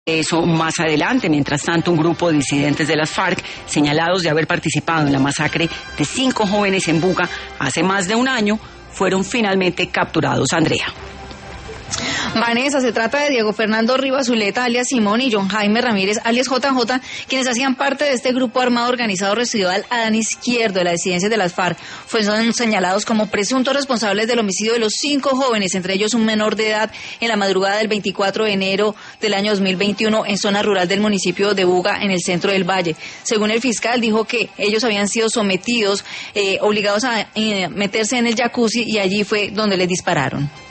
Eso más adelante. Mientras tanto, un grupo de disidentes de las FARC, señalados de haber participado en la masacre de 5 jóvenes en Buga hace más de un año, fueron finalmente capturados. Andrea. Vanessa, se trata de Diego Fernando Rivas Zuleta, alias Simón, y John Jaime Ramírez, alias JJ, quienes hacían parte de este grupo armado organizado residual Adán Izquierdo de las disidencias de las FARC. Fueron señalados como presuntos responsables del homicidio de los 5 jóvenes, entre ellos un menor de edad, en la madrugada del 24 de enero del año 2021 en zona rural del municipio de Buga, en el centro del Valle. Según el fiscal, dijo que ellos habían sido sometidos, obligados a meterse en el jacuzzi, y allí fue donde les dispararon.